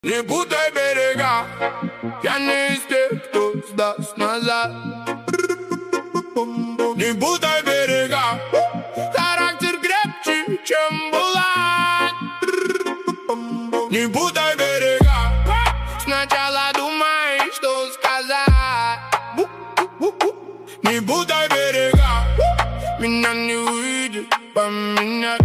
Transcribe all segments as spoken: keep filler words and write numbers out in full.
Не путай берега, я не из тех, кто сдаст назад. Не путай берега, характер крепче, чем булат. Не путай берега, сначала думай, что сказать. Не путай берега, меня не выйдет поменять.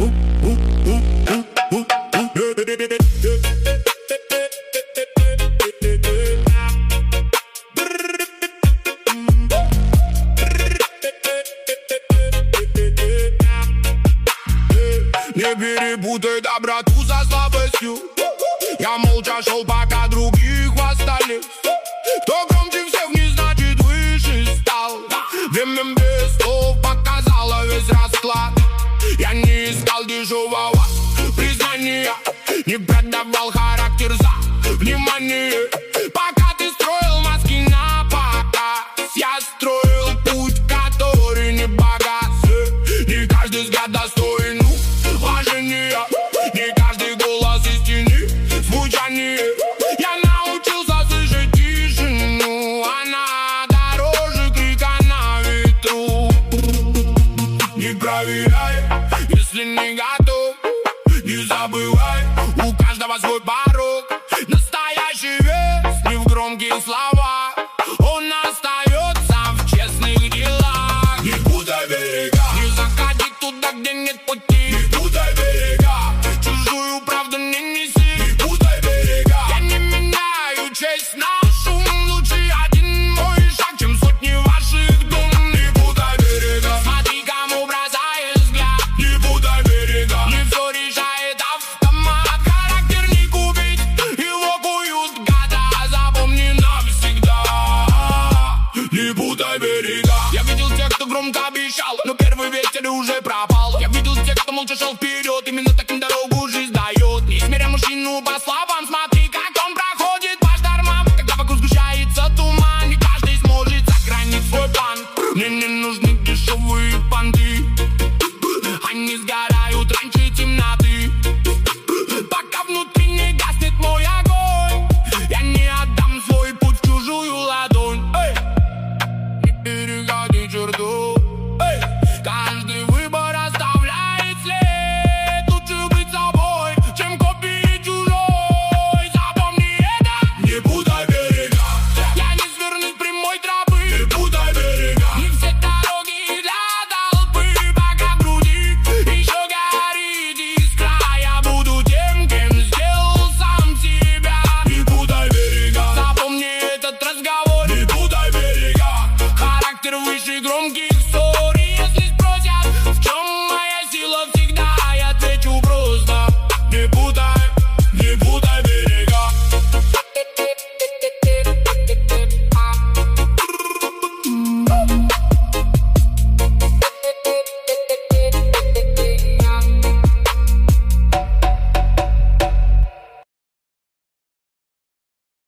Не перепутай доброту со слабостью. Я молча шел, пока других хвастались. Кто громче всех, не значит выше стал. Время без слов показало весь расклад. Я не искал дешевого признания, не продавал характер за внимание. Пока ты строил маски на показ, я строил путь, который не богат. Не каждый взгляд достоин уважения, не каждый голос истины звучание. Я научился слышать тишину, она дороже крика на ветру. Не проверяй, если не готов, не забывай, у каждого свой порог. Настоящий вес не в громких словах, он остается в честных делах. Не путай берега, не заходи туда, где нет пути. Не путай берега, чужую правду не неси. Не путай берега, я не меняю честь на шум. Лучше один мой шаг, чем сотни ваших дум. Не путай берега, смотри, кому бросаешь взгляд. Не путай берега, не все решает автомат. Характер не купить, его куют гада. Запомни навсегда. Не путай берега. Я видел тех, кто громко обещал, но первый ветер уже пропал. Я видел тех, кто молча шел вперед, именно таким дорогу жизнь дает. Не смиря мужчину по словам, смотри.